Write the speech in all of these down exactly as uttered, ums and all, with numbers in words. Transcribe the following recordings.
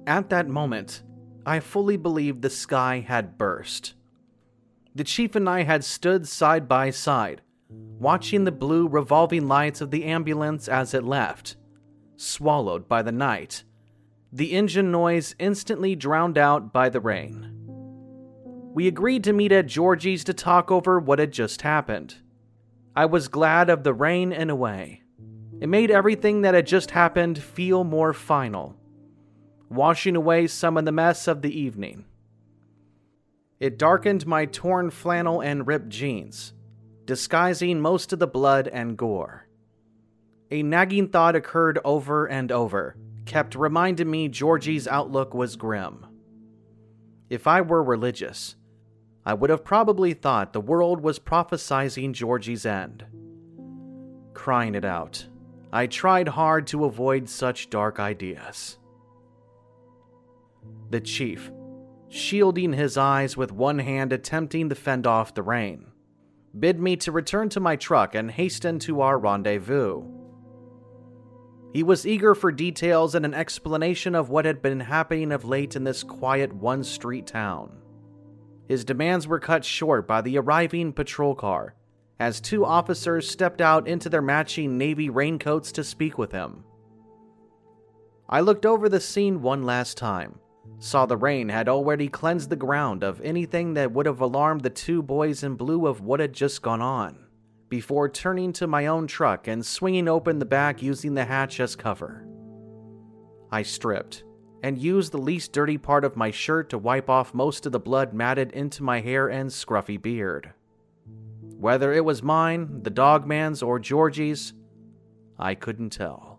At that moment, I fully believed the sky had burst. The chief and I had stood side by side, watching the blue revolving lights of the ambulance as it left, swallowed by the night, the engine noise instantly drowned out by the rain. We agreed to meet at Georgie's to talk over what had just happened. I was glad of the rain in a way. It made everything that had just happened feel more final, washing away some of the mess of the evening. It darkened my torn flannel and ripped jeans, disguising most of the blood and gore. A nagging thought occurred over and over, kept reminding me Georgie's outlook was grim. If I were religious, I would have probably thought the world was prophesizing Georgie's end. Crying it out, I tried hard to avoid such dark ideas. The chief, shielding his eyes with one hand attempting to fend off the rain, bid me to return to my truck and hasten to our rendezvous. He was eager for details and an explanation of what had been happening of late in this quiet one-street town. His demands were cut short by the arriving patrol car, as two officers stepped out into their matching navy raincoats to speak with him. I looked over the scene one last time, saw the rain had already cleansed the ground of anything that would have alarmed the two boys in blue of what had just gone on, before turning to my own truck and swinging open the back using the hatch as cover. I stripped, and used the least dirty part of my shirt to wipe off most of the blood matted into my hair and scruffy beard. Whether it was mine, the dogman's, or Georgie's, I couldn't tell.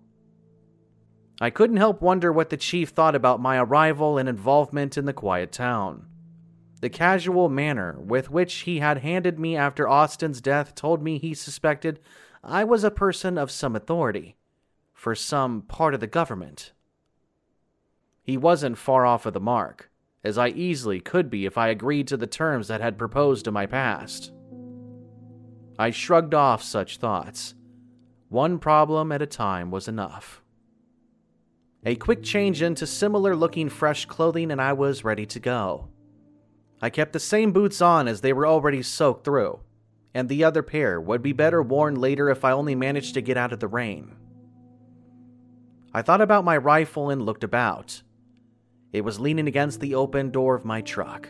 I couldn't help wonder what the chief thought about my arrival and involvement in the quiet town. The casual manner with which he had handed me after Austin's death told me he suspected I was a person of some authority, for some part of the government. He wasn't far off of the mark, as I easily could be if I agreed to the terms that had proposed in my past. I shrugged off such thoughts. One problem at a time was enough. A quick change into similar-looking fresh clothing and I was ready to go. I kept the same boots on as they were already soaked through, and the other pair would be better worn later if I only managed to get out of the rain. I thought about my rifle and looked about. It was leaning against the open door of my truck.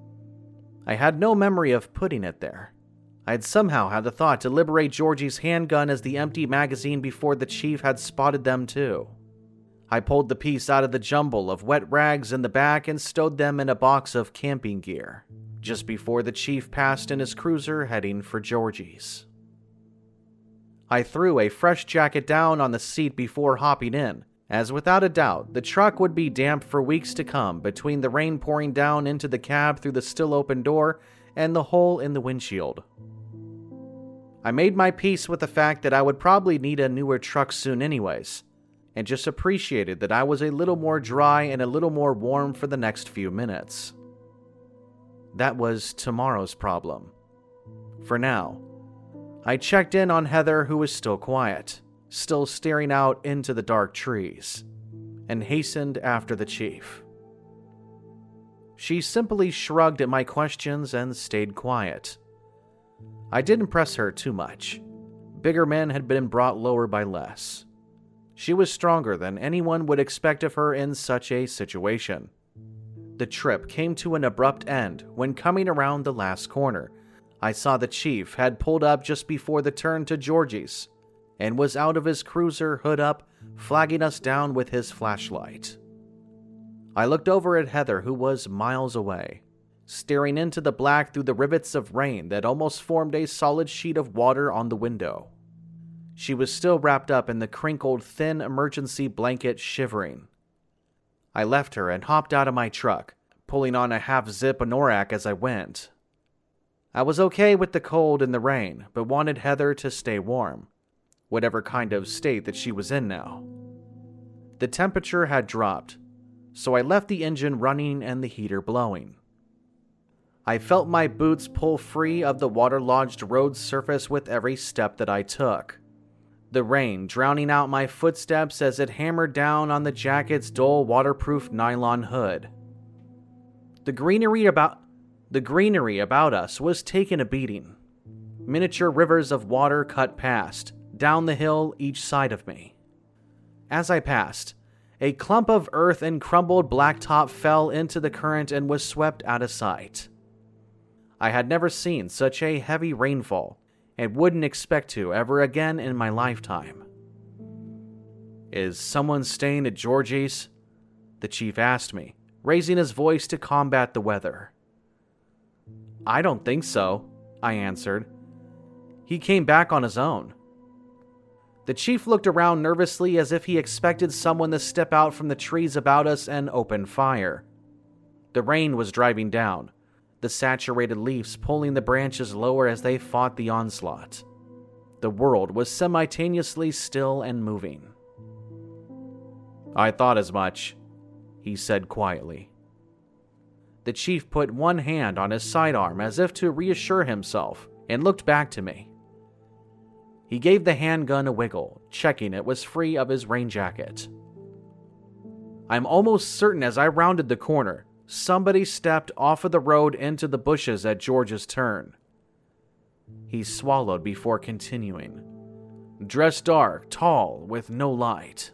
I had no memory of putting it there. I had somehow had the thought to liberate Georgie's handgun as the empty magazine before the chief had spotted them too. I pulled the piece out of the jumble of wet rags in the back and stowed them in a box of camping gear, just before the chief passed in his cruiser heading for Georgie's. I threw a fresh jacket down on the seat before hopping in, as without a doubt the truck would be damp for weeks to come between the rain pouring down into the cab through the still open door and the hole in the windshield. I made my peace with the fact that I would probably need a newer truck soon anyways, and just appreciated that I was a little more dry and a little more warm for the next few minutes. That was tomorrow's problem. For now, I checked in on Heather, who was still quiet, still staring out into the dark trees, and hastened after the chief. She simply shrugged at my questions and stayed quiet. I didn't press her too much. Bigger men had been brought lower by less. She was stronger than anyone would expect of her in such a situation. The trip came to an abrupt end when, coming around the last corner, I saw the chief had pulled up just before the turn to Georgie's and was out of his cruiser, hood up, flagging us down with his flashlight. I looked over at Heather, who was miles away, staring into the black through the rivets of rain that almost formed a solid sheet of water on the window. She was still wrapped up in the crinkled, thin emergency blanket, shivering. I left her and hopped out of my truck, pulling on a half-zip anorak as I went. I was okay with the cold and the rain, but wanted Heather to stay warm, whatever kind of state that she was in now. The temperature had dropped, so I left the engine running and the heater blowing. I felt my boots pull free of the waterlogged road surface with every step that I took. the rain drowning out my footsteps as it hammered down on the jacket's dull waterproof nylon hood. The greenery about the greenery about us was taking a beating. Miniature rivers of water cut past, down the hill each side of me. As I passed, a clump of earth and crumbled blacktop fell into the current and was swept out of sight. I had never seen such a heavy rainfall, and wouldn't expect to ever again in my lifetime. "Is someone staying at Georgie's?" the chief asked me, raising his voice to combat the weather. "I don't think so," I answered. "He came back on his own." The chief looked around nervously as if he expected someone to step out from the trees about us and open fire. The rain was driving down, the saturated leaves pulling the branches lower as they fought the onslaught. The world was simultaneously still and moving. "I thought as much," he said quietly. The chief put one hand on his sidearm as if to reassure himself and looked back to me. He gave the handgun a wiggle, checking it was free of his rain jacket. I'm almost certain as I rounded the corner, somebody stepped off of the road into the bushes at George's turn. He swallowed before continuing. Dressed dark, tall, with no light.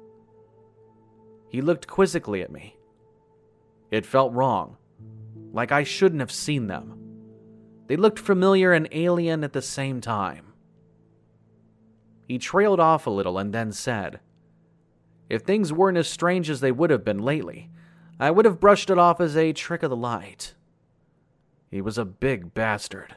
He looked quizzically at me. It felt wrong, like I shouldn't have seen them. They looked familiar and alien at the same time. He trailed off a little and then said, "If things weren't as strange as they would have been lately, I would have brushed it off as a trick of the light." He was a big bastard.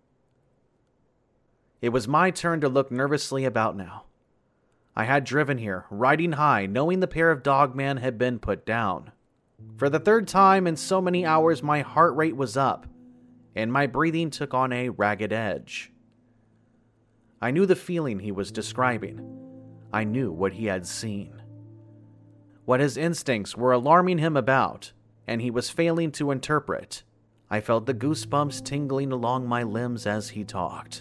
It was my turn to look nervously about now. I had driven here, riding high, knowing the pair of dogmen had been put down. For the third time in so many hours, my heart rate was up, and my breathing took on a ragged edge. I knew the feeling he was describing. I knew what he had seen. What his instincts were alarming him about, and he was failing to interpret. I felt the goosebumps tingling along my limbs as he talked.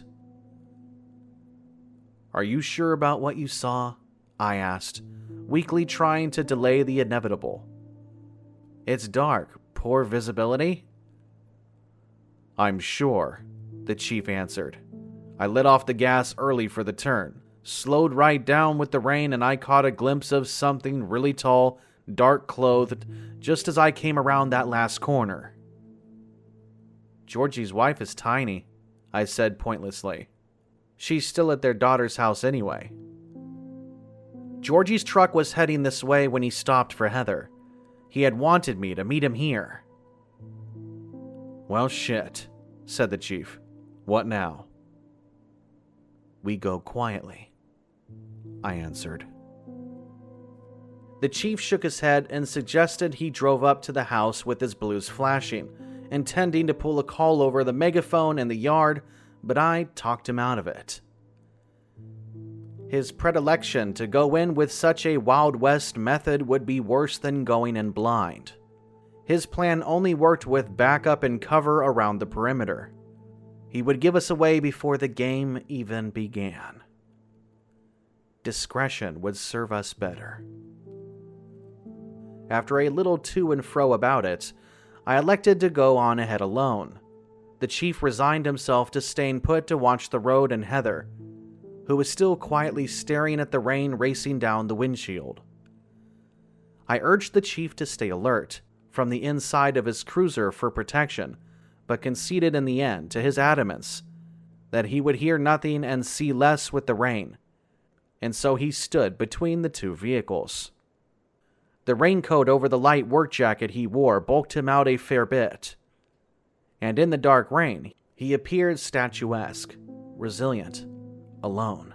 "Are you sure about what you saw?" I asked, weakly trying to delay the inevitable. "It's dark, poor visibility." "I'm sure," the chief answered. "I let off the gas early for the turn, slowed right down with the rain, and I caught a glimpse of something really tall, dark-clothed, just as I came around that last corner." "Georgie's wife is tiny," I said pointlessly. "She's still at their daughter's house anyway." Georgie's truck was heading this way when he stopped for Heather. He had wanted me to meet him here. "Well, shit," said the chief. "What now?" "We go quietly," I answered. The chief shook his head and suggested he drove up to the house with his blues flashing, intending to pull a call over the megaphone in the yard, but I talked him out of it. His predilection to go in with such a Wild West method would be worse than going in blind. His plan only worked with backup and cover around the perimeter. He would give us away before the game even began. Discretion would serve us better. After a little to and fro about it, I elected to go on ahead alone. The chief resigned himself to staying put to watch the road and Heather, who was still quietly staring at the rain racing down the windshield. I urged the chief to stay alert from the inside of his cruiser for protection, but conceded in the end to his adamance that he would hear nothing and see less with the rain, and so he stood between the two vehicles. The raincoat over the light work jacket he wore bulked him out a fair bit, and in the dark rain he appeared statuesque, resilient, alone.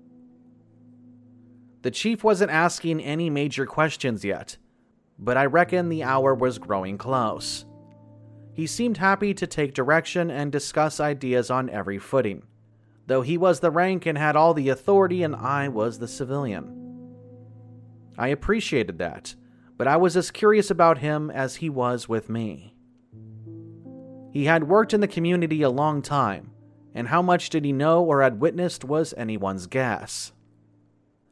The chief wasn't asking any major questions yet, but I reckon the hour was growing close. He seemed happy to take direction and discuss ideas on every footing, though he was the rank and had all the authority and I was the civilian. I appreciated that, but I was as curious about him as he was with me. He had worked in the community a long time, and how much did he know or had witnessed was anyone's guess.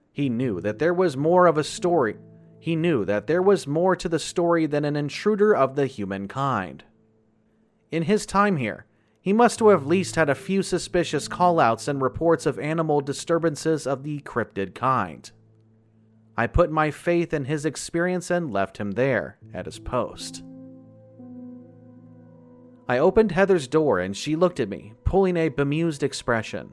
He knew that there was more of a story. He knew that there was more to the story than an intruder of the humankind. In his time here, he must have at least had a few suspicious call-outs and reports of animal disturbances of the cryptid kind. I put my faith in his experience and left him there, at his post. I opened Heather's door and she looked at me, pulling a bemused expression.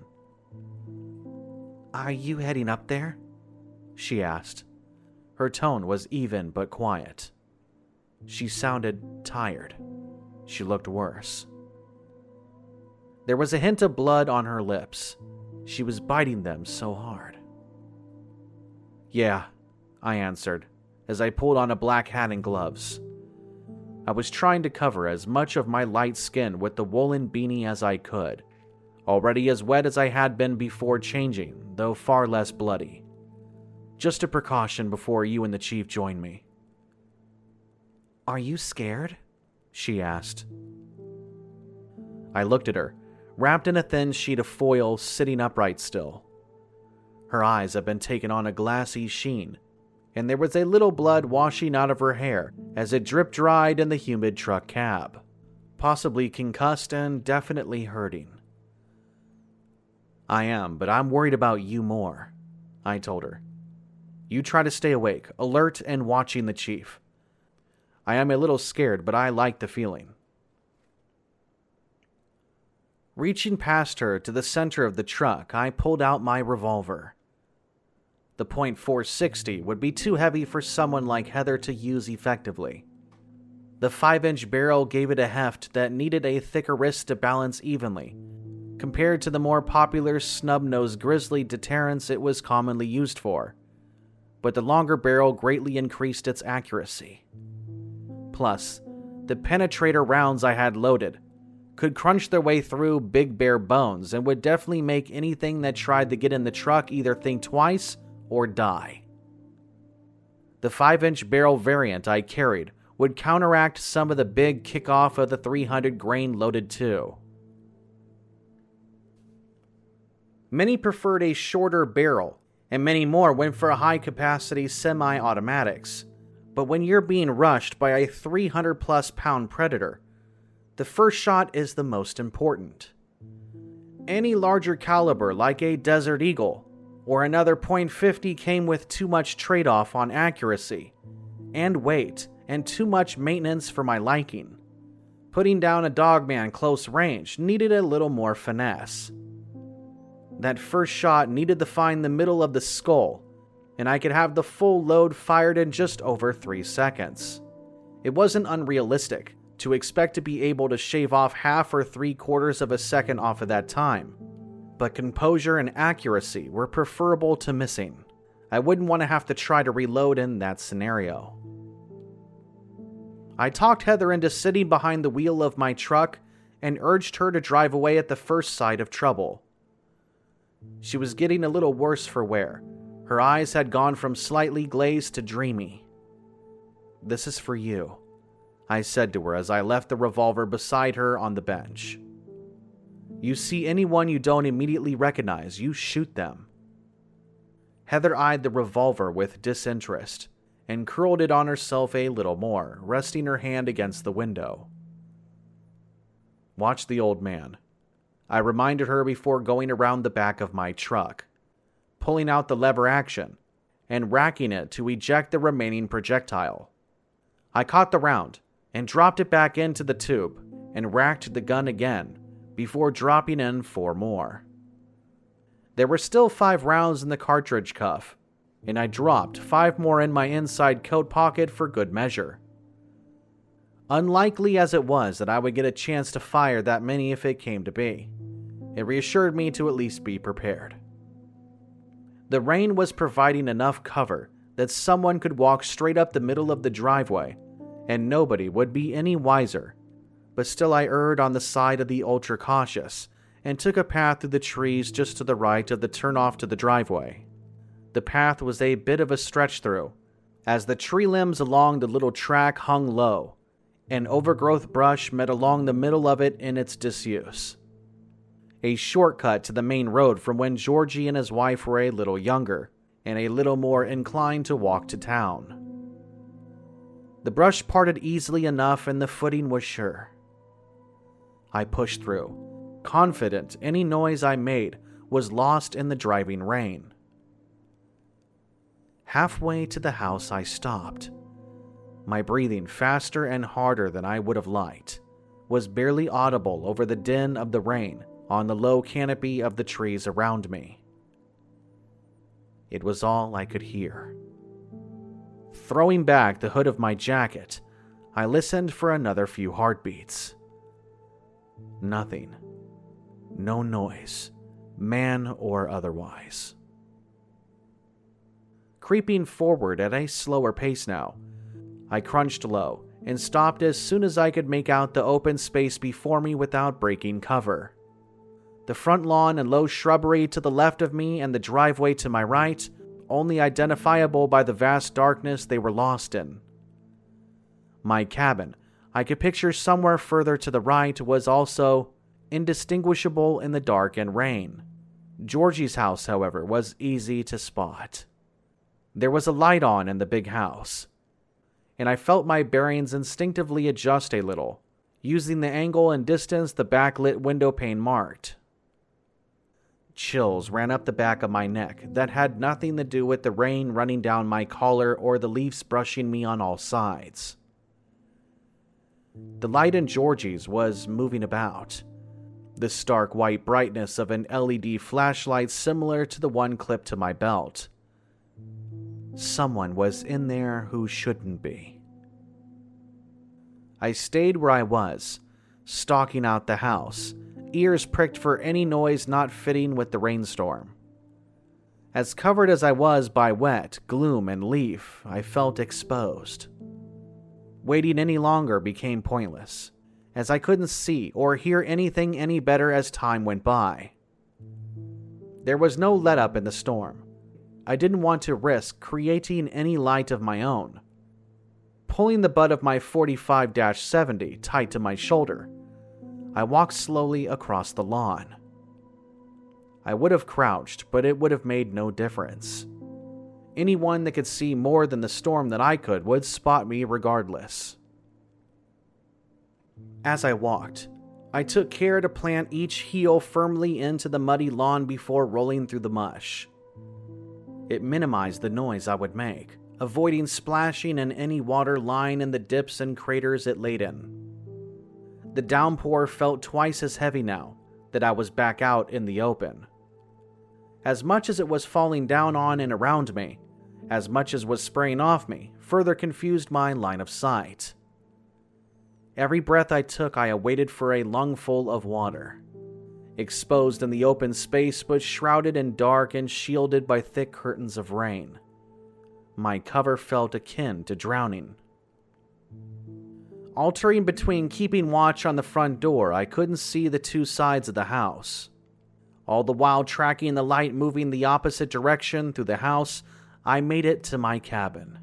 "Are you heading up there?" she asked. Her tone was even but quiet. She sounded tired. She looked worse. There was a hint of blood on her lips. She was biting them so hard. "Yeah," I answered, as I pulled on a black hat and gloves. I was trying to cover as much of my light skin with the woolen beanie as I could, already as wet as I had been before changing, though far less bloody. Just a precaution before you and the chief join me. "Are you scared?" she asked. I looked at her, wrapped in a thin sheet of foil, sitting upright still. Her eyes had been taken on a glassy sheen, and there was a little blood washing out of her hair as it drip-dried in the humid truck cab, possibly concussed and definitely hurting. "I am, but I'm worried about you more," I told her. "You try to stay awake, alert, and watching the chief. I am a little scared, but I like the feeling." Reaching past her to the center of the truck, I pulled out my revolver. The point four sixty would be too heavy for someone like Heather to use effectively. The five-inch barrel gave it a heft that needed a thicker wrist to balance evenly, compared to the more popular snub-nosed grizzly deterrents it was commonly used for, but the longer barrel greatly increased its accuracy. Plus, the penetrator rounds I had loaded could crunch their way through big bare bones and would definitely make anything that tried to get in the truck either think twice or die. The five-inch barrel variant I carried would counteract some of the big kickoff of the three hundred grain loaded too. Many preferred a shorter barrel, and many more went for high-capacity semi-automatics. But when you're being rushed by a three hundred plus pound predator, the first shot is the most important. Any larger caliber like a Desert Eagle or another point five zero came with too much trade-off on accuracy and weight and too much maintenance for my liking. Putting down a dogman close range needed a little more finesse. That first shot needed to find the middle of the skull, and I could have the full load fired in just over three seconds. It wasn't unrealistic to expect to be able to shave off half or three quarters of a second off of that time, but composure and accuracy were preferable to missing. I wouldn't want to have to try to reload in that scenario. I talked Heather into sitting behind the wheel of my truck and urged her to drive away at the first sight of trouble. She was getting a little worse for wear. Her eyes had gone from slightly glazed to dreamy. "This is for you," I said to her as I left the revolver beside her on the bench. "You see anyone you don't immediately recognize, you shoot them." Heather eyed the revolver with disinterest and curled it on herself a little more, resting her hand against the window. "Watch the old man," I reminded her before going around the back of my truck, pulling out the lever action and racking it to eject the remaining projectile. I caught the round and dropped it back into the tube and racked the gun again before dropping in four more. There were still five rounds in the cartridge cuff, and I dropped five more in my inside coat pocket for good measure. Unlikely as it was that I would get a chance to fire that many if it came to be, it reassured me to at least be prepared. The rain was providing enough cover that someone could walk straight up the middle of the driveway, and nobody would be any wiser, but still I erred on the side of the ultra-cautious and took a path through the trees just to the right of the turnoff to the driveway. The path was a bit of a stretch-through, as the tree limbs along the little track hung low, and overgrowth brush met along the middle of it in its disuse. A shortcut to the main road from when Georgie and his wife were a little younger, and a little more inclined to walk to town. The brush parted easily enough and the footing was sure. I pushed through, confident any noise I made was lost in the driving rain. Halfway to the house, I stopped. My breathing, faster and harder than I would have liked, was barely audible over the din of the rain on the low canopy of the trees around me. It was all I could hear. Throwing back the hood of my jacket, I listened for another few heartbeats. Nothing. No noise, man or otherwise. Creeping forward at a slower pace now, I crunched low and stopped as soon as I could make out the open space before me without breaking cover. The front lawn and low shrubbery to the left of me and the driveway to my right, only identifiable by the vast darkness they were lost in. My cabin, I could picture somewhere further to the right, was also indistinguishable in the dark and rain. Georgie's house, however, was easy to spot. There was a light on in the big house, and I felt my bearings instinctively adjust a little, using the angle and distance the backlit window pane marked. Chills ran up the back of my neck that had nothing to do with the rain running down my collar or the leaves brushing me on all sides. The light in Georgie's was moving about, the stark white brightness of an L E D flashlight similar to the one clipped to my belt. Someone was in there who shouldn't be. I stayed where I was, stalking out the house, ears pricked for any noise not fitting with the rainstorm. As covered as I was by wet, gloom, and leaf, I felt exposed. Waiting any longer became pointless, as I couldn't see or hear anything any better as time went by. There was no let-up in the storm. I didn't want to risk creating any light of my own. Pulling the butt of my forty-five seventy tight to my shoulder, I walked slowly across the lawn. I would have crouched, but it would have made no difference. Anyone that could see more than the storm that I could would spot me regardless. As I walked, I took care to plant each heel firmly into the muddy lawn before rolling through the mush. It minimized the noise I would make, avoiding splashing in any water lying in the dips and craters it laid in. The downpour felt twice as heavy now that I was back out in the open. As much as it was falling down on and around me, as much as was spraying off me, further confused my line of sight. Every breath I took, I awaited for a lungful of water. Exposed in the open space, but shrouded in dark and shielded by thick curtains of rain. My cover felt akin to drowning. Altering between keeping watch on the front door, I couldn't see the two sides of the house. All the while tracking the light moving the opposite direction through the house, I made it to my cabin.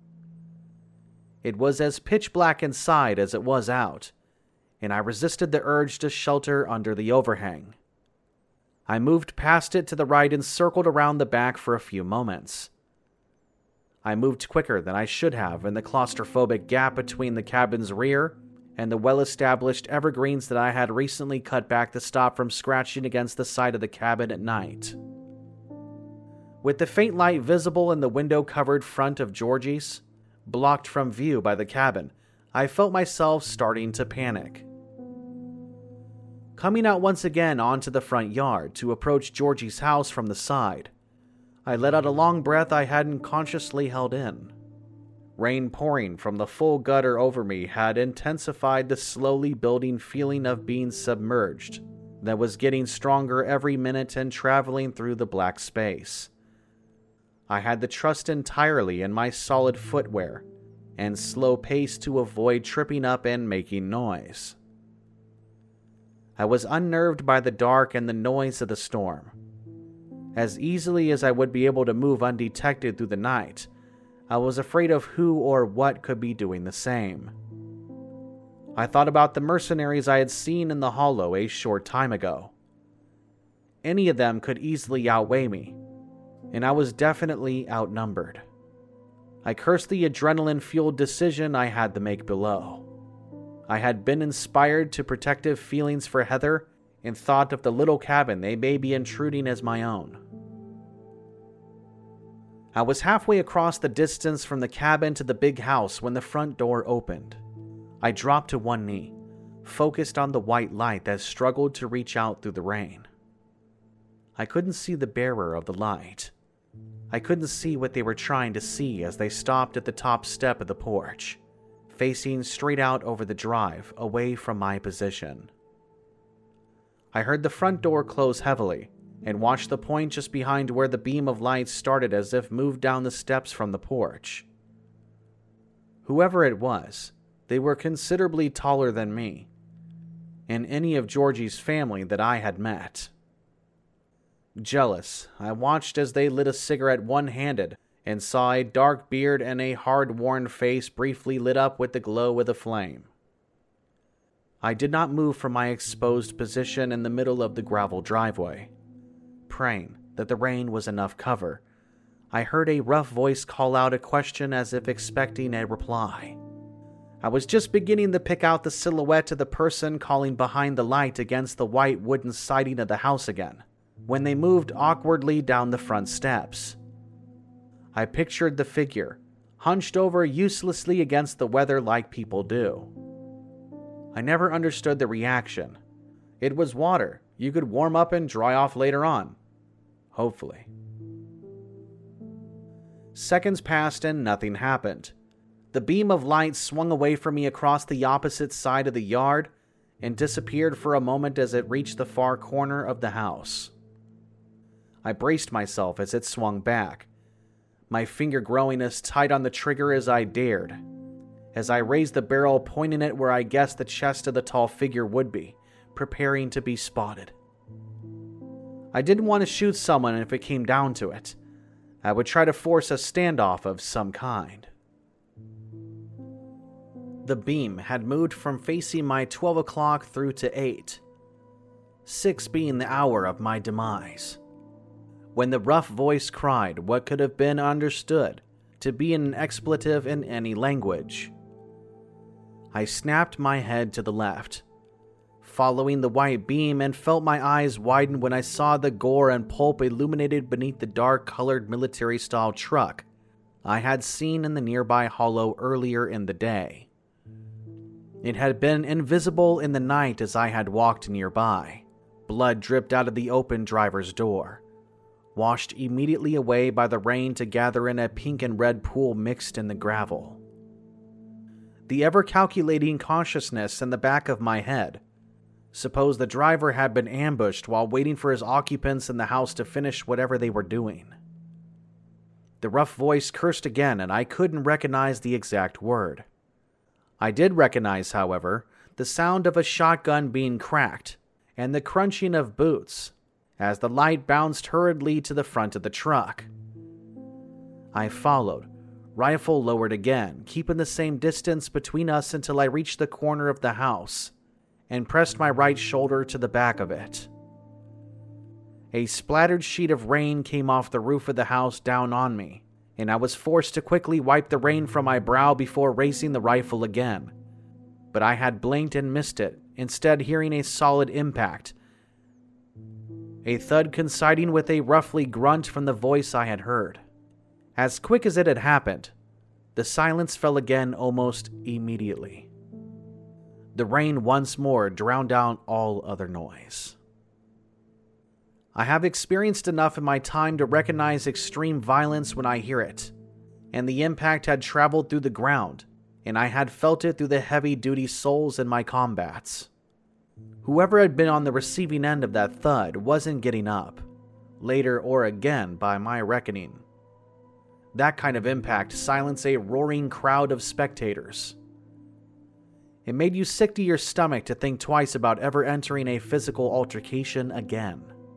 It was as pitch black inside as it was out, and I resisted the urge to shelter under the overhang. I moved past it to the right and circled around the back for a few moments. I moved quicker than I should have in the claustrophobic gap between the cabin's rear and the well-established evergreens that I had recently cut back to stop from scratching against the side of the cabin at night. With the faint light visible in the window-covered front of Georgie's, blocked from view by the cabin, I felt myself starting to panic. Coming out once again onto the front yard to approach Georgie's house from the side, I let out a long breath I hadn't consciously held in. Rain pouring from the full gutter over me had intensified the slowly building feeling of being submerged that was getting stronger every minute and traveling through the black space. I had to trust entirely in my solid footwear and slow pace to avoid tripping up and making noise. I was unnerved by the dark and the noise of the storm. As easily as I would be able to move undetected through the night, I was afraid of who or what could be doing the same. I thought about the mercenaries I had seen in the hollow a short time ago. Any of them could easily outweigh me, and I was definitely outnumbered. I cursed the adrenaline-fueled decision I had to make below. I had been inspired to protective feelings for Heather and thought of the little cabin they may be intruding as my own. I was halfway across the distance from the cabin to the big house when the front door opened. I dropped to one knee, focused on the white light that struggled to reach out through the rain. I couldn't see the bearer of the light. I couldn't see what they were trying to see as they stopped at the top step of the porch, facing straight out over the drive, away from my position. I heard the front door close heavily, and watched the point just behind where the beam of light started as if moved down the steps from the porch. Whoever it was, they were considerably taller than me, and any of Georgie's family that I had met. Jealous, I watched as they lit a cigarette one-handed and saw a dark beard and a hard-worn face briefly lit up with the glow of the flame. I did not move from my exposed position in the middle of the gravel driveway. Praying that the rain was enough cover, I heard a rough voice call out a question as if expecting a reply. I was just beginning to pick out the silhouette of the person calling behind the light against the white wooden siding of the house again, when they moved awkwardly down the front steps. I pictured the figure, hunched over uselessly against the weather like people do. I never understood the reaction. It was water. You could warm up and dry off later on. Hopefully. Seconds passed and nothing happened. The beam of light swung away from me across the opposite side of the yard and disappeared for a moment as it reached the far corner of the house. I braced myself as it swung back, my finger growing as tight on the trigger as I dared, as I raised the barrel pointing it where I guessed the chest of the tall figure would be, preparing to be spotted. I didn't want to shoot someone if it came down to it. I would try to force a standoff of some kind. The beam had moved from facing my twelve o'clock through to eight, six being the hour of my demise, when the rough voice cried what could have been understood to be an expletive in any language. I snapped my head to the left, following the white beam, and felt my eyes widen when I saw the gore and pulp illuminated beneath the dark-colored military-style truck I had seen in the nearby hollow earlier in the day. It had been invisible in the night as I had walked nearby. Blood dripped out of the open driver's door, washed immediately away by the rain to gather in a pink and red pool mixed in the gravel. The ever-calculating consciousness in the back of my head. Suppose the driver had been ambushed while waiting for his occupants in the house to finish whatever they were doing. The rough voice cursed again, and I couldn't recognize the exact word. I did recognize, however, the sound of a shotgun being cracked and the crunching of boots as the light bounced hurriedly to the front of the truck. I followed, rifle lowered again, keeping the same distance between us until I reached the corner of the house and pressed my right shoulder to the back of it. A splattered sheet of rain came off the roof of the house down on me, and I was forced to quickly wipe the rain from my brow before raising the rifle again. But I had blinked and missed it, instead hearing a solid impact, a thud coinciding with a roughly grunt from the voice I had heard. As quick as it had happened, the silence fell again almost immediately. The rain once more drowned out all other noise. I have experienced enough in my time to recognize extreme violence when I hear it, and the impact had traveled through the ground, and I had felt it through the heavy-duty soles in my combats. Whoever had been on the receiving end of that thud wasn't getting up, later or again by my reckoning. That kind of impact silenced a roaring crowd of spectators. It made you sick to your stomach to think twice about ever entering a physical altercation again.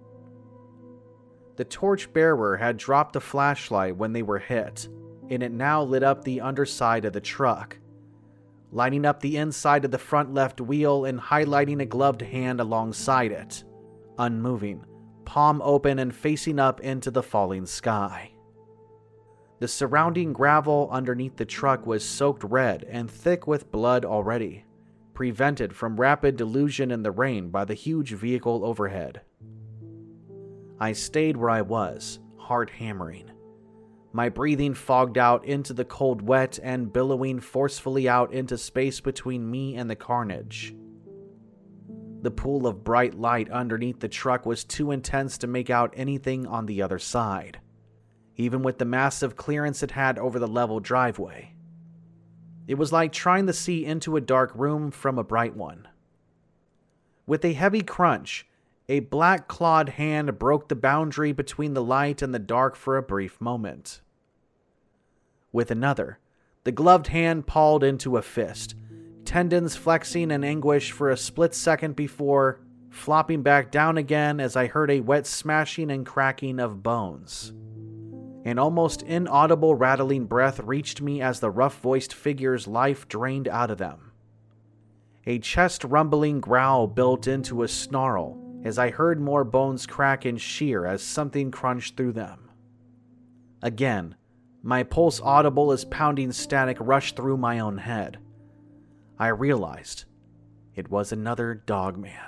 The torch-bearer had dropped the flashlight when they were hit, and it now lit up the underside of the truck, lighting up the inside of the front left wheel and highlighting a gloved hand alongside it, unmoving, palm open and facing up into the falling sky. The surrounding gravel underneath the truck was soaked red and thick with blood already, prevented from rapid dilution in the rain by the huge vehicle overhead. I stayed where I was, heart hammering, my breathing fogged out into the cold wet and billowing forcefully out into space between me and the carnage. The pool of bright light underneath the truck was too intense to make out anything on the other side, even with the massive clearance it had over the level driveway. It was like trying to see into a dark room from a bright one. With a heavy crunch, a black-clawed hand broke the boundary between the light and the dark for a brief moment. With another, the gloved hand pawed into a fist, tendons flexing in anguish for a split second before flopping back down again as I heard a wet smashing and cracking of bones. An almost inaudible rattling breath reached me as the rough-voiced figure's life drained out of them. A chest-rumbling growl built into a snarl as I heard more bones crack and shear as something crunched through them. Again, my pulse audible as pounding static rushed through my own head. I realized it was another dogman.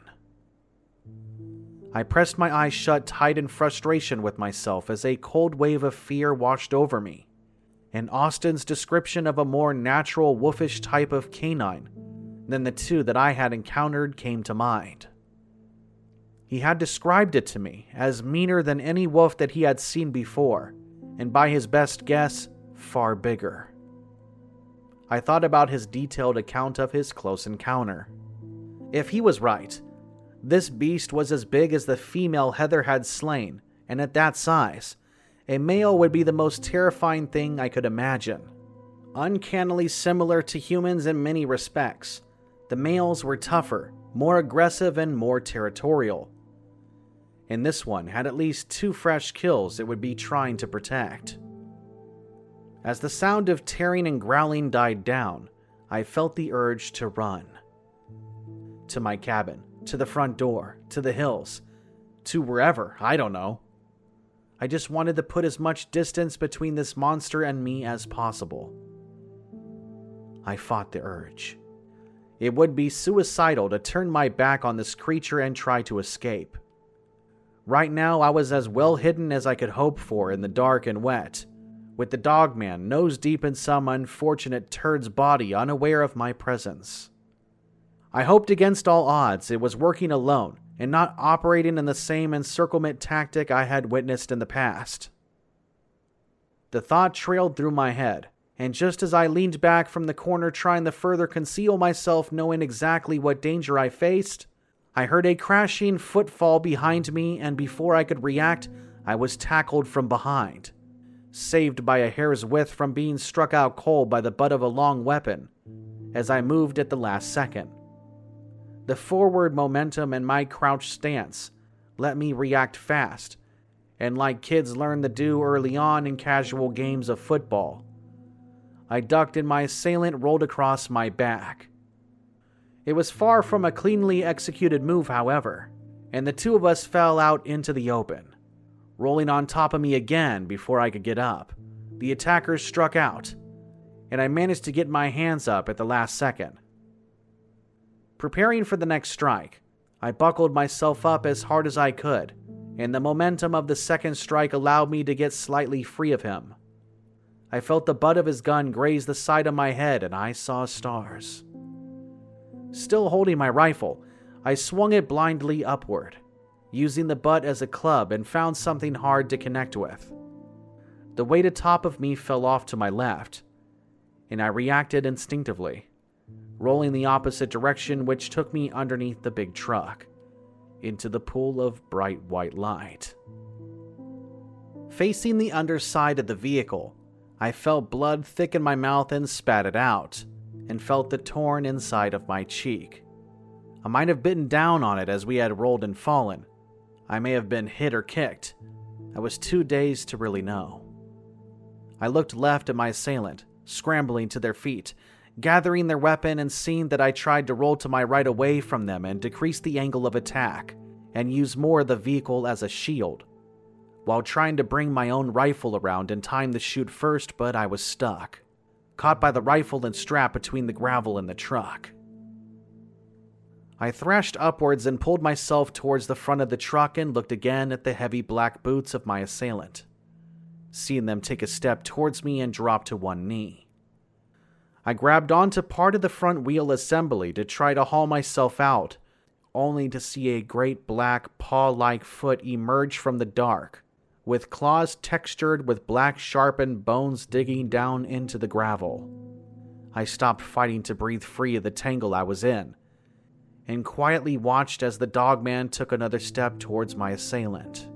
I pressed my eyes shut tight in frustration with myself as a cold wave of fear washed over me, and Austin's description of a more natural wolfish type of canine than the two that I had encountered came to mind. He had described it to me as meaner than any wolf that he had seen before, and by his best guess, far bigger. I thought about his detailed account of his close encounter. If he was right, this beast was as big as the female Heather had slain, and at that size, a male would be the most terrifying thing I could imagine. Uncannily similar to humans in many respects, the males were tougher, more aggressive, and more territorial. And this one had at least two fresh kills it would be trying to protect. As the sound of tearing and growling died down, I felt the urge to run. To my cabin, to the front door, to the hills, to wherever, I don't know. I just wanted to put as much distance between this monster and me as possible. I fought the urge. It would be suicidal to turn my back on this creature and try to escape. Right now, I was as well hidden as I could hope for in the dark and wet, with the dogman nose deep in some unfortunate turd's body, unaware of my presence. I hoped against all odds it was working alone and not operating in the same encirclement tactic I had witnessed in the past. The thought trailed through my head, and just as I leaned back from the corner trying to further conceal myself, knowing exactly what danger I faced, I heard a crashing footfall behind me, and before I could react, I was tackled from behind, saved by a hair's width from being struck out cold by the butt of a long weapon, as I moved at the last second. The forward momentum and my crouched stance let me react fast, and like kids learn to do early on in casual games of football, I ducked and my assailant rolled across my back. It was far from a cleanly executed move, however, and the two of us fell out into the open, rolling on top of me again before I could get up. The attackers struck out, and I managed to get my hands up at the last second. Preparing for the next strike, I buckled myself up as hard as I could, and the momentum of the second strike allowed me to get slightly free of him. I felt the butt of his gun graze the side of my head, and I saw stars. Still holding my rifle, I swung it blindly upward, using the butt as a club, and found something hard to connect with. The weight atop of me fell off to my left, and I reacted instinctively, rolling the opposite direction, which took me underneath the big truck, into the pool of bright white light. Facing the underside of the vehicle, I felt blood thick in my mouth and spat it out, and felt the torn inside of my cheek. I might have bitten down on it as we had rolled and fallen. I may have been hit or kicked. I was too dazed to really know. I looked left at my assailant, scrambling to their feet, gathering their weapon, and seeing that I tried to roll to my right away from them and decrease the angle of attack, and use more of the vehicle as a shield, while trying to bring my own rifle around in time to shoot first, but I was stuck, caught by the rifle and strap between the gravel and the truck. I thrashed upwards and pulled myself towards the front of the truck and looked again at the heavy black boots of my assailant, seeing them take a step towards me and drop to one knee. I grabbed onto part of the front wheel assembly to try to haul myself out, only to see a great black paw-like foot emerge from the dark, with claws textured with black sharpened bones digging down into the gravel. I stopped fighting to breathe free of the tangle I was in, and quietly watched as the dogman took another step towards my assailant.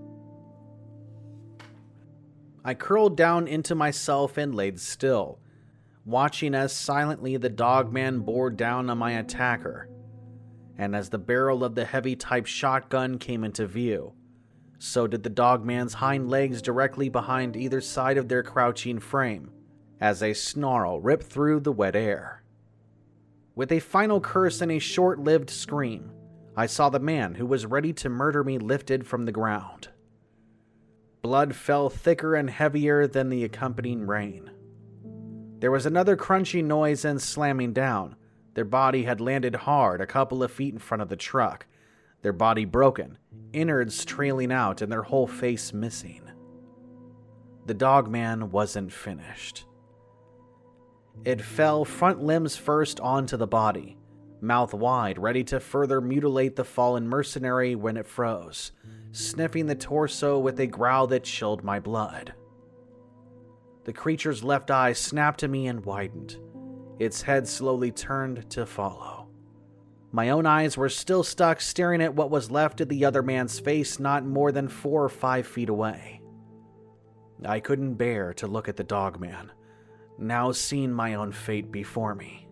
I curled down into myself and laid still, watching as silently the dogman bore down on my attacker, and as the barrel of the heavy-type shotgun came into view, so did the dogman's hind legs directly behind either side of their crouching frame, as a snarl ripped through the wet air. With a final curse and a short-lived scream, I saw the man who was ready to murder me lifted from the ground. Blood fell thicker and heavier than the accompanying rain. There was another crunching noise and slamming down. Their body had landed hard a couple of feet in front of the truck, their body broken, innards trailing out and their whole face missing. The dogman wasn't finished. It fell front limbs first onto the body, mouth wide, ready to further mutilate the fallen mercenary when it froze, sniffing the torso with a growl that chilled my blood. The creature's left eye snapped to me and widened. Its head slowly turned to follow. My own eyes were still stuck staring at what was left of the other man's face not more than four or five feet away. I couldn't bear to look at the dogman, now seeing my own fate before me.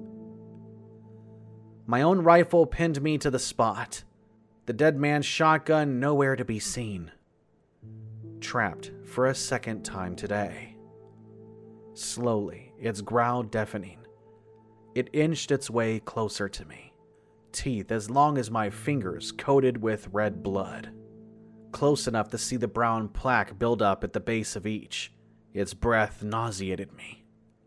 My own rifle pinned me to the spot, the dead man's shotgun nowhere to be seen. Trapped for a second time today. Slowly, its growl deafening, it inched its way closer to me, teeth as long as my fingers coated with red blood, close enough to see the brown plaque build up at the base of each. Its breath nauseated me.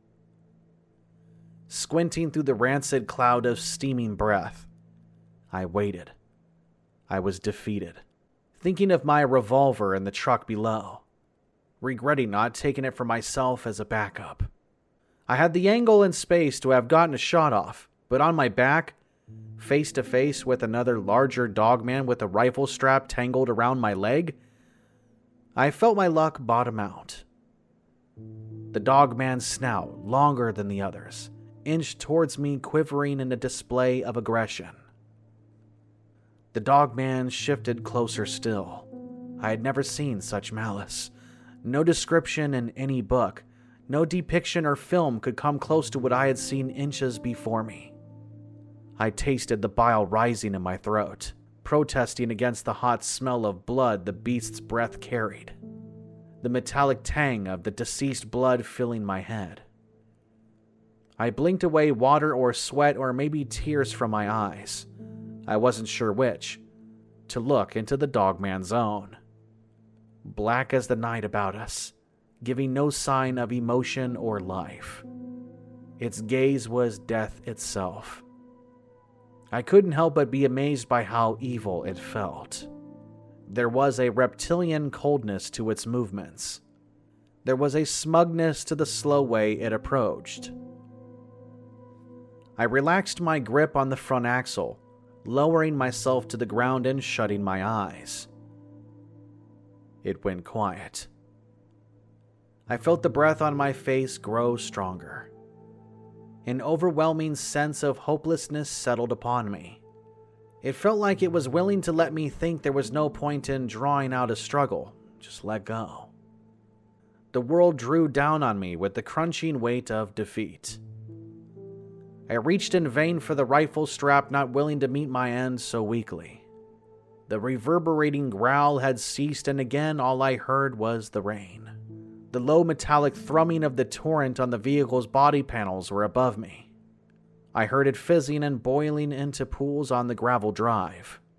Squinting through the rancid cloud of steaming breath, I waited. I was defeated, thinking of my revolver in the truck below, regretting not taking it for myself as a backup. I had the angle and space to have gotten a shot off, but on my back, face to face with another larger dogman with a rifle strap tangled around my leg, I felt my luck bottom out. The dogman's snout, longer than the others, inched towards me, quivering in a display of aggression. The dogman shifted closer still. I had never seen such malice. No description in any book, no depiction or film could come close to what I had seen inches before me. I tasted the bile rising in my throat, protesting against the hot smell of blood the beast's breath carried, the metallic tang of the deceased blood filling my head. I blinked away water or sweat or maybe tears from my eyes, I wasn't sure which, to look into the dogman's own. Black as the night about us, giving no sign of emotion or life. Its gaze was death itself. I couldn't help but be amazed by how evil it felt. There was a reptilian coldness to its movements. There was a smugness to the slow way it approached. I relaxed my grip on the front axle, lowering myself to the ground and shutting my eyes. It went quiet. I felt the breath on my face grow stronger. An overwhelming sense of hopelessness settled upon me. It felt like it was willing to let me think there was no point in drawing out a struggle, just let go. The world drew down on me with the crunching weight of defeat. I reached in vain for the rifle strap, not willing to meet my end so weakly. The reverberating growl had ceased, and again all I heard was the rain. The low metallic thrumming of the torrent on the vehicle's body panels were above me. I heard it fizzing and boiling into pools on the gravel drive.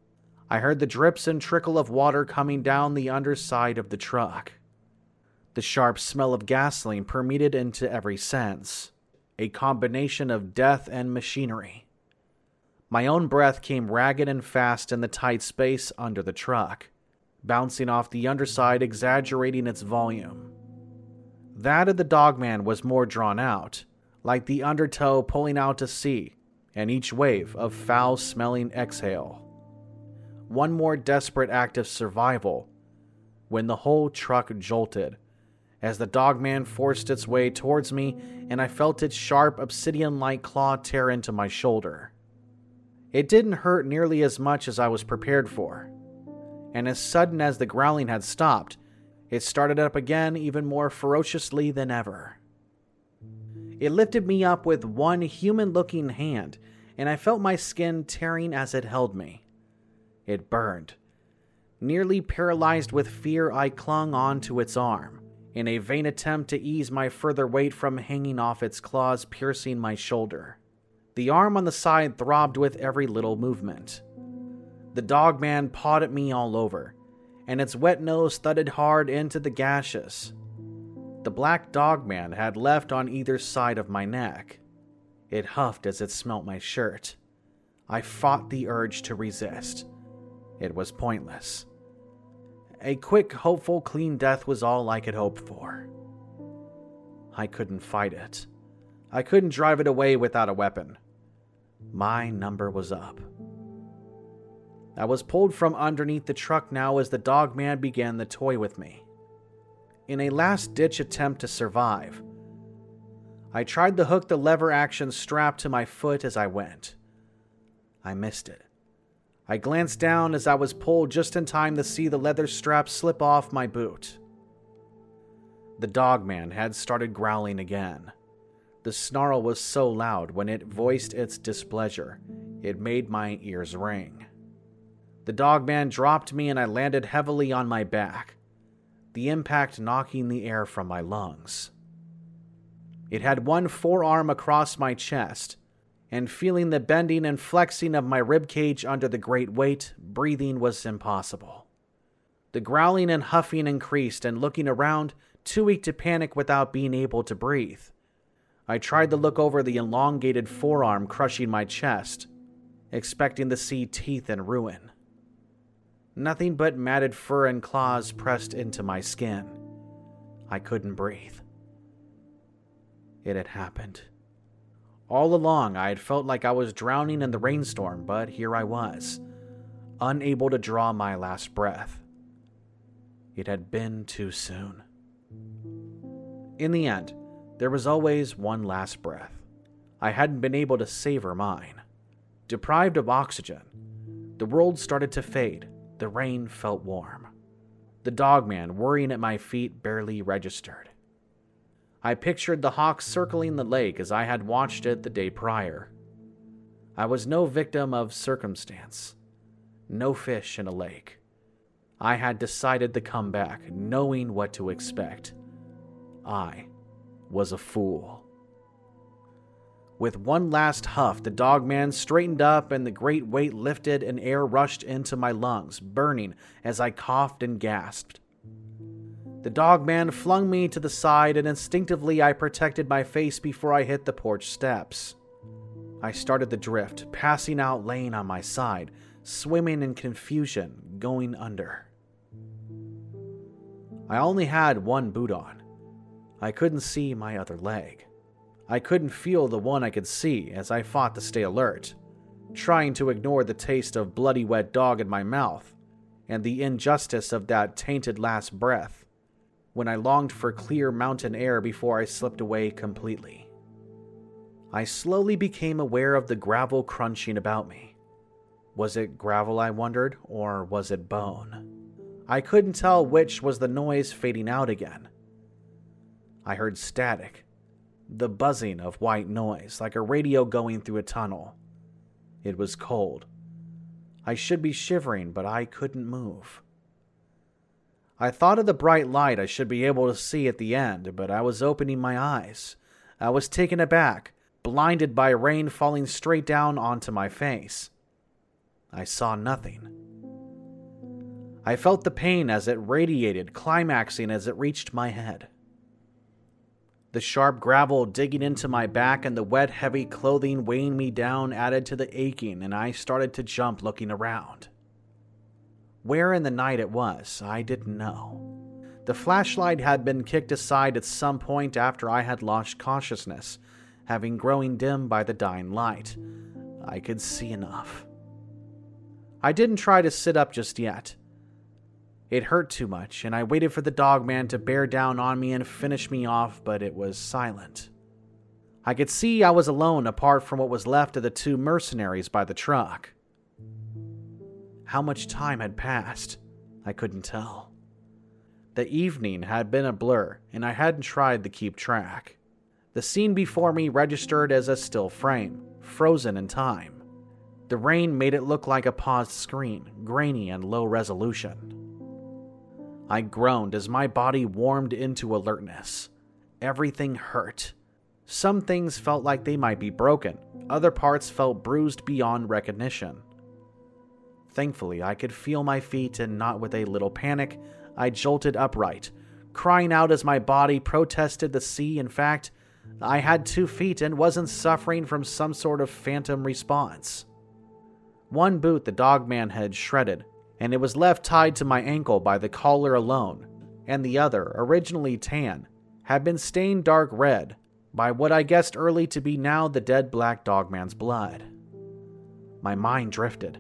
I heard the drips and trickle of water coming down the underside of the truck. The sharp smell of gasoline permeated into every sense, a combination of death and machinery. My own breath came ragged and fast in the tight space under the truck, bouncing off the underside, exaggerating its volume. That of the dogman was more drawn out, like the undertow pulling out to sea, and each wave of foul-smelling exhale. One more desperate act of survival, when the whole truck jolted, as the dogman forced its way towards me, and I felt its sharp obsidian-like claw tear into my shoulder. It didn't hurt nearly as much as I was prepared for, and as sudden as the growling had stopped, it started up again even more ferociously than ever. It lifted me up with one human-looking hand, and I felt my skin tearing as it held me. It burned. Nearly paralyzed with fear, I clung onto its arm, in a vain attempt to ease my further weight from hanging off its claws piercing my shoulder. The arm on the side throbbed with every little movement. The dogman pawed at me all over, and its wet nose thudded hard into the gashes the black dogman had left on either side of my neck. It huffed as it smelt my shirt. I fought the urge to resist. It was pointless. A quick, hopeful, clean death was all I could hope for. I couldn't fight it. I couldn't drive it away without a weapon. My number was up. I was pulled from underneath the truck now as the dogman began the toy with me. In a last-ditch attempt to survive, I tried to hook the lever action strap to my foot as I went. I missed it. I glanced down as I was pulled just in time to see the leather strap slip off my boot. The dogman had started growling again. The snarl was so loud when it voiced its displeasure, it made my ears ring. The dogman dropped me and I landed heavily on my back, the impact knocking the air from my lungs. It had one forearm across my chest, and feeling the bending and flexing of my ribcage under the great weight, breathing was impossible. The growling and huffing increased, and looking around, too weak to panic without being able to breathe, I tried to look over the elongated forearm crushing my chest, expecting to see teeth and ruin. Nothing but matted fur and claws pressed into my skin. I couldn't breathe. It had happened. All along, I had felt like I was drowning in the rainstorm, but here I was, unable to draw my last breath. It had been too soon. In the end, there was always one last breath. I hadn't been able to savor mine. Deprived of oxygen, the world started to fade. The rain felt warm. The dogman worrying at my feet barely registered. I pictured the hawk circling the lake as I had watched it the day prior. I was no victim of circumstance. No fish in a lake. I had decided to come back, knowing what to expect. I was a fool. With one last huff, the dogman straightened up and the great weight lifted and air rushed into my lungs, burning as I coughed and gasped. The dogman flung me to the side and instinctively I protected my face before I hit the porch steps. I started to drift, passing out laying on my side, swimming in confusion, going under. I only had one boot on. I couldn't see my other leg. I couldn't feel the one I could see as I fought to stay alert, trying to ignore the taste of bloody wet dog in my mouth and the injustice of that tainted last breath, when I longed for clear mountain air before I slipped away completely. I slowly became aware of the gravel crunching about me. Was it gravel, I wondered, or was it bone? I couldn't tell which was the noise fading out again. I heard static. The buzzing of white noise, like a radio going through a tunnel. It was cold. I should be shivering, but I couldn't move. I thought of the bright light I should be able to see at the end, but I was opening my eyes. I was taken aback, blinded by rain falling straight down onto my face. I saw nothing. I felt the pain as it radiated, climaxing as it reached my head. The sharp gravel digging into my back and the wet, heavy clothing weighing me down added to the aching, and I started to jump, looking around. Where in the night it was, I didn't know. The flashlight had been kicked aside at some point after I had lost consciousness, having grown dim by the dying light. I could see enough. I didn't try to sit up just yet. It hurt too much, and I waited for the dogman to bear down on me and finish me off, but it was silent. I could see I was alone apart from what was left of the two mercenaries by the truck. How much time had passed, I couldn't tell. The evening had been a blur, and I hadn't tried to keep track. The scene before me registered as a still frame, frozen in time. The rain made it look like a paused screen, grainy and low resolution. I groaned as my body warmed into alertness. Everything hurt. Some things felt like they might be broken. Other parts felt bruised beyond recognition. Thankfully, I could feel my feet, and not with a little panic, I jolted upright, crying out as my body protested the sea. In fact, I had two feet and wasn't suffering from some sort of phantom response. One boot the dogman had shredded, and it was left tied to my ankle by the collar alone, and the other, originally tan, had been stained dark red by what I guessed early to be now the dead black dogman's blood. My mind drifted.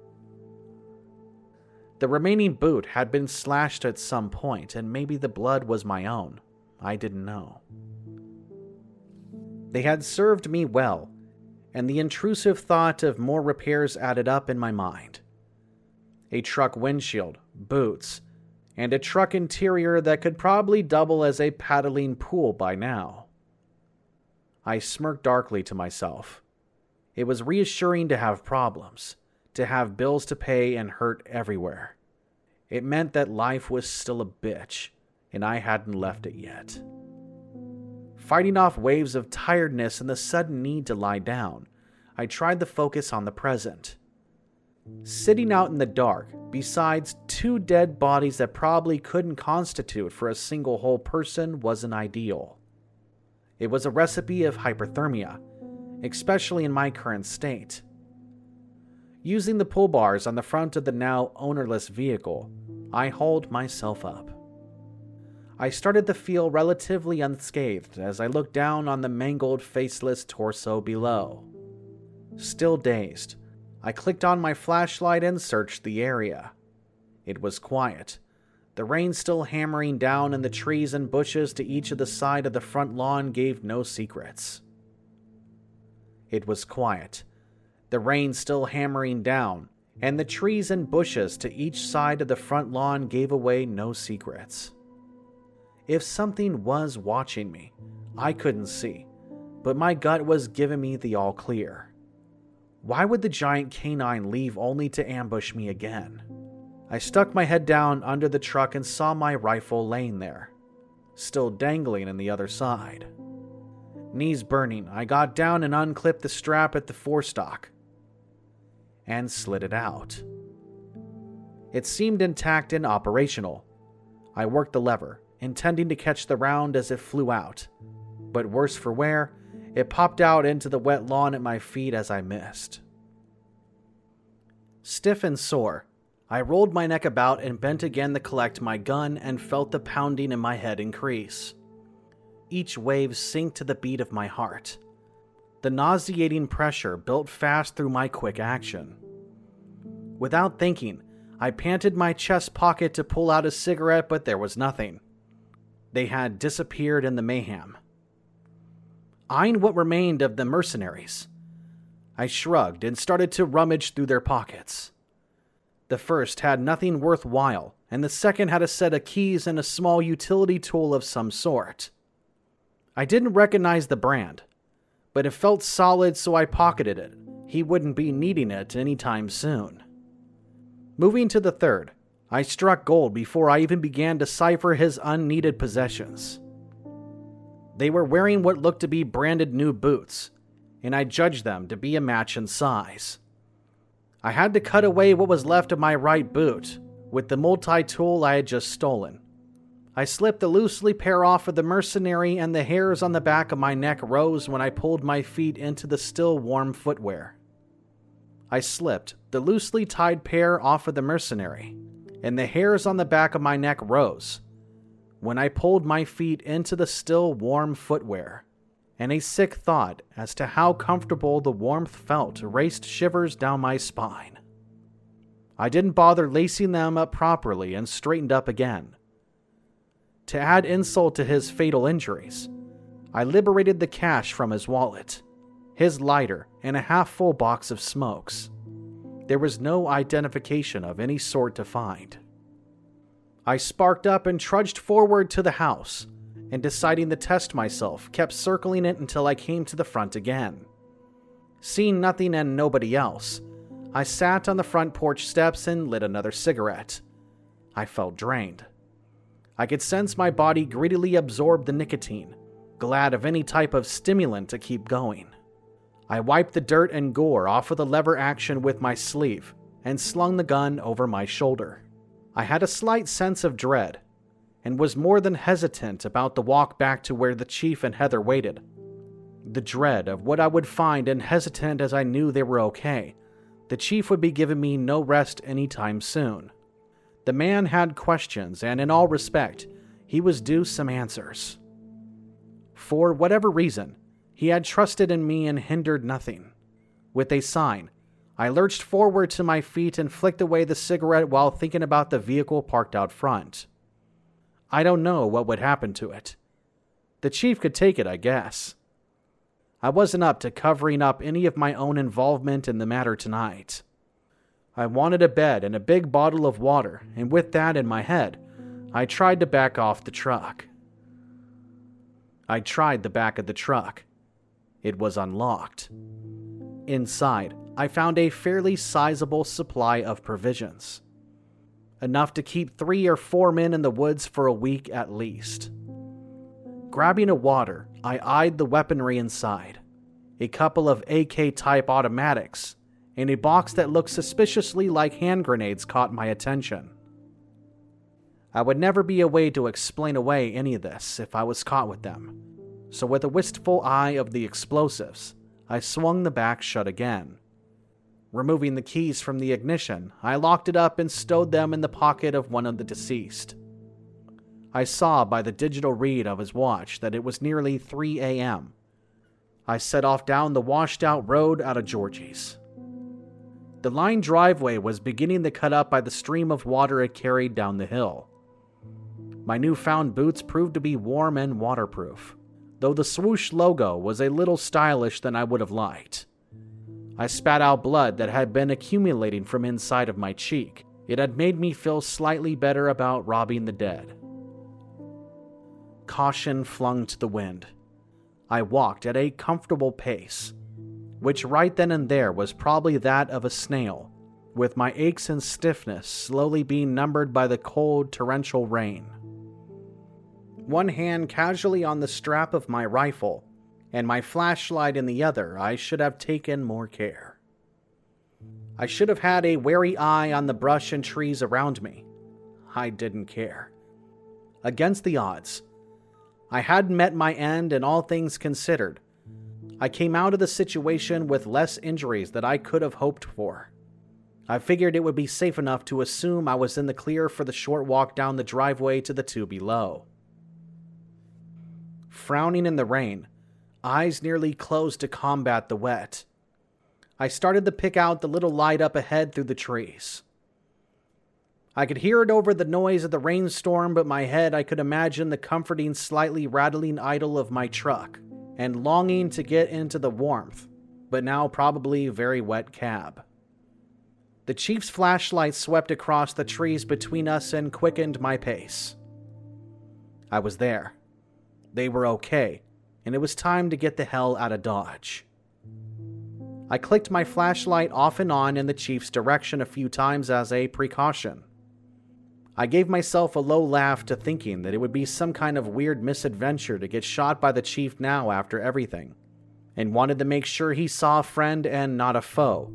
The remaining boot had been slashed at some point, and maybe the blood was my own. I didn't know. They had served me well, and the intrusive thought of more repairs added up in my mind. A truck windshield, boots, and a truck interior that could probably double as a paddling pool by now. I smirked darkly to myself. It was reassuring to have problems, to have bills to pay and hurt everywhere. It meant that life was still a bitch, and I hadn't left it yet. Fighting off waves of tiredness and the sudden need to lie down, I tried to focus on the present. Sitting out in the dark, besides two dead bodies that probably couldn't constitute for a single whole person, wasn't ideal. It was a recipe of hyperthermia, especially in my current state. Using the pull bars on the front of the now ownerless vehicle, I hauled myself up. I started to feel relatively unscathed as I looked down on the mangled, faceless torso below. Still dazed, I clicked on my flashlight and searched the area. It was quiet, the rain still hammering down, and the trees and bushes to each of the side of the front lawn gave no secrets. It was quiet, the rain still hammering down, and the trees and bushes to each side of the front lawn gave away no secrets. If something was watching me, I couldn't see, but my gut was giving me the all clear. Why would the giant canine leave only to ambush me again? I stuck my head down under the truck and saw my rifle laying there, still dangling in the other side. Knees burning, I got down and unclipped the strap at the forestock and slid it out. It seemed intact and operational. I worked the lever, intending to catch the round as it flew out, but worse for wear, it popped out into the wet lawn at my feet as I missed. Stiff and sore, I rolled my neck about and bent again to collect my gun and felt the pounding in my head increase. Each wave sank to the beat of my heart. The nauseating pressure built fast through my quick action. Without thinking, I panted my chest pocket to pull out a cigarette, but there was nothing. They had disappeared in the mayhem. Eyeing what remained of the mercenaries, I shrugged and started to rummage through their pockets. The first had nothing worthwhile, and the second had a set of keys and a small utility tool of some sort. I didn't recognize the brand, but it felt solid, so I pocketed it. He wouldn't be needing it anytime soon. Moving to the third, I struck gold before I even began to decipher his unneeded possessions. They were wearing what looked to be branded new boots, and I judged them to be a match in size. I had to cut away what was left of my right boot, with the multi-tool I had just stolen. I slipped the loosely pair off of the mercenary, and the hairs on the back of my neck rose when I pulled my feet into the still warm footwear. I slipped the loosely tied pair off of the mercenary, and the hairs on the back of my neck rose when I pulled my feet into the still warm footwear, and a sick thought as to how comfortable the warmth felt raced shivers down my spine. I didn't bother lacing them up properly and straightened up again. To add insult to his fatal injuries, I liberated the cash from his wallet, his lighter, and a half-full box of smokes. There was no identification of any sort to find. I sparked up and trudged forward to the house, and deciding to test myself, kept circling it until I came to the front again. Seeing nothing and nobody else, I sat on the front porch steps and lit another cigarette. I felt drained. I could sense my body greedily absorb the nicotine, glad of any type of stimulant to keep going. I wiped the dirt and gore off of the lever action with my sleeve and slung the gun over my shoulder. I had a slight sense of dread and was more than hesitant about the walk back to where the chief and Heather waited. The dread of what I would find, and hesitant as I knew they were okay. The chief would be giving me no rest anytime soon. The man had questions, and in all respect, he was due some answers. For whatever reason, he had trusted in me and hindered nothing. With a sign, I lurched forward to my feet and flicked away the cigarette while thinking about the vehicle parked out front. I don't know what would happen to it. The chief could take it, I guess. I wasn't up to covering up any of my own involvement in the matter tonight. I wanted a bed and a big bottle of water, and with that in my head, I tried to back off the truck. I tried the back of the truck. It was unlocked. Inside, I found a fairly sizable supply of provisions. Enough to keep three or four men in the woods for a week at least. Grabbing a water, I eyed the weaponry inside. A couple of A K-type automatics, and a box that looked suspiciously like hand grenades caught my attention. I would never be a way to explain away any of this if I was caught with them, so with a wistful eye of the explosives, I swung the back shut again. Removing the keys from the ignition, I locked it up and stowed them in the pocket of one of the deceased. I saw by the digital read of his watch that it was nearly three a.m. I set off down the washed-out road out of Georgie's. The lined driveway was beginning to cut up by the stream of water it carried down the hill. My newfound boots proved to be warm and waterproof, though the swoosh logo was a little stylish than I would have liked. I spat out blood that had been accumulating from inside of my cheek. It had made me feel slightly better about robbing the dead. Caution flung to the wind. I walked at a comfortable pace, which right then and there was probably that of a snail, with my aches and stiffness slowly being numbered by the cold, torrential rain. One hand casually on the strap of my rifle, and my flashlight in the other, I should have taken more care. I should have had a wary eye on the brush and trees around me. I didn't care. Against the odds, I hadn't met my end, and all things considered, I came out of the situation with less injuries than I could have hoped for. I figured it would be safe enough to assume I was in the clear for the short walk down the driveway to the two below. Frowning in the rain, eyes nearly closed to combat the wet, I started to pick out the little light up ahead through the trees. I could hear it over the noise of the rainstorm, but my head I could imagine the comforting, slightly rattling idle of my truck, and longing to get into the warmth, but now probably very wet cab. The chief's flashlight swept across the trees between us and quickened my pace. I was there. They were okay, and it was time to get the hell out of Dodge. I clicked my flashlight off and on in the chief's direction a few times as a precaution. I gave myself a low laugh to thinking that it would be some kind of weird misadventure to get shot by the chief now after everything, and wanted to make sure he saw a friend and not a foe,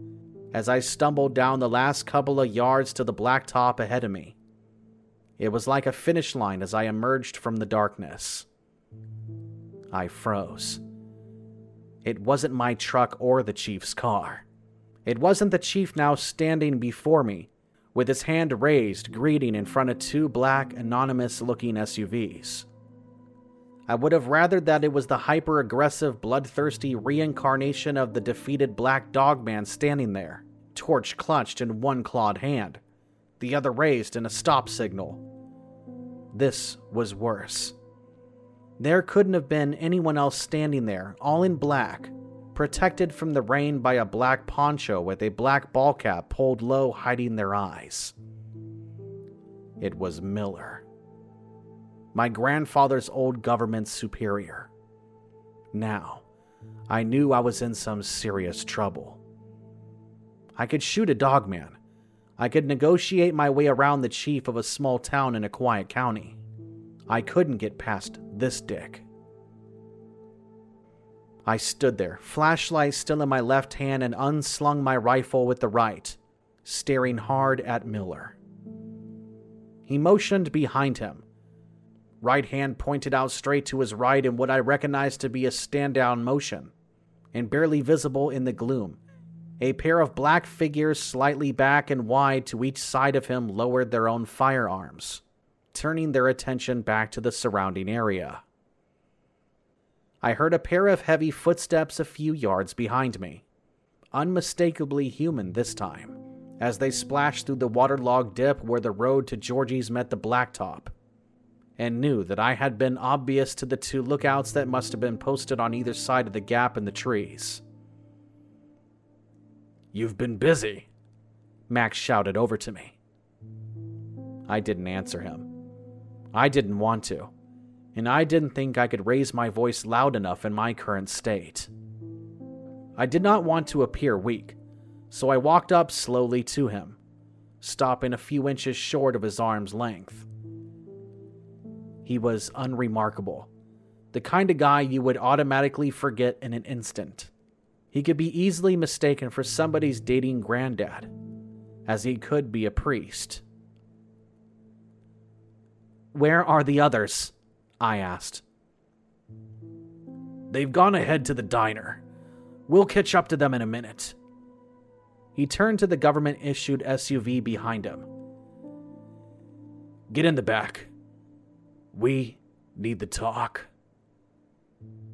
as I stumbled down the last couple of yards to the blacktop ahead of me. It was like a finish line as I emerged from the darkness. I froze. It wasn't my truck or the chief's car. It wasn't the chief now standing before me, with his hand raised, greeting in front of two black, anonymous-looking S U Vs. I would have rathered that it was the hyper-aggressive, bloodthirsty reincarnation of the defeated Black Dog Man standing there, torch clutched in one clawed hand, the other raised in a stop signal. This was worse. There couldn't have been anyone else standing there, all in black, protected from the rain by a black poncho with a black ball cap pulled low, hiding their eyes. It was Miller, my grandfather's old government superior. Now, I knew I was in some serious trouble. I could shoot a dogman. I could negotiate my way around the chief of a small town in a quiet county. I couldn't get past this dick. I stood there, flashlight still in my left hand, and unslung my rifle with the right, staring hard at Miller. He motioned behind him. Right hand pointed out straight to his right in what I recognized to be a stand-down motion, and barely visible in the gloom. A pair of black figures slightly back and wide to each side of him lowered their own firearms, turning their attention back to the surrounding area. I heard a pair of heavy footsteps a few yards behind me, unmistakably human this time, as they splashed through the waterlogged dip where the road to Georgie's met the blacktop, and knew that I had been obvious to the two lookouts that must have been posted on either side of the gap in the trees. "You've been busy," Max shouted over to me. I didn't answer him. I didn't want to, and I didn't think I could raise my voice loud enough in my current state. I did not want to appear weak, so I walked up slowly to him, stopping a few inches short of his arm's length. He was unremarkable, the kind of guy you would automatically forget in an instant. He could be easily mistaken for somebody's dating granddad, as he could be a priest. "Where are the others?" I asked. "They've gone ahead to the diner. We'll catch up to them in a minute." He turned to the government-issued S U V behind him. "Get in the back. We need to talk."